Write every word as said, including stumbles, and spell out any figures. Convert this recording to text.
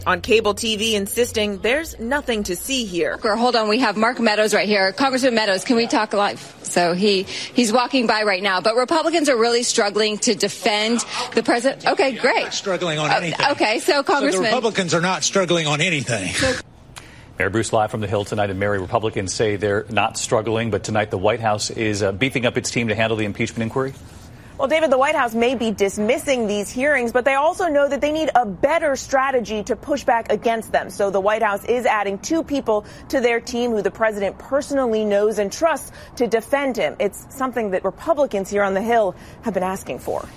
On cable T V insisting there's nothing to see here. Hold on, we have Mark Meadows right here. Congressman Meadows, can we talk live? So he he's walking by right now. But Republicans are really struggling to defend the president. Okay, great. I'm not struggling on anything. Uh, okay, so Congressman. So the Republicans are not struggling on anything. Mayor Bruce live from the Hill tonight. And Mary, Republicans say they're not struggling, but tonight the White House is uh, beefing up its team to handle the impeachment inquiry. Well, David, the White House may be dismissing these hearings, but they also know that they need a better strategy to push back against them. So the White House is adding two people to their team who the president personally knows and trusts to defend him. It's something that Republicans here on the Hill have been asking for.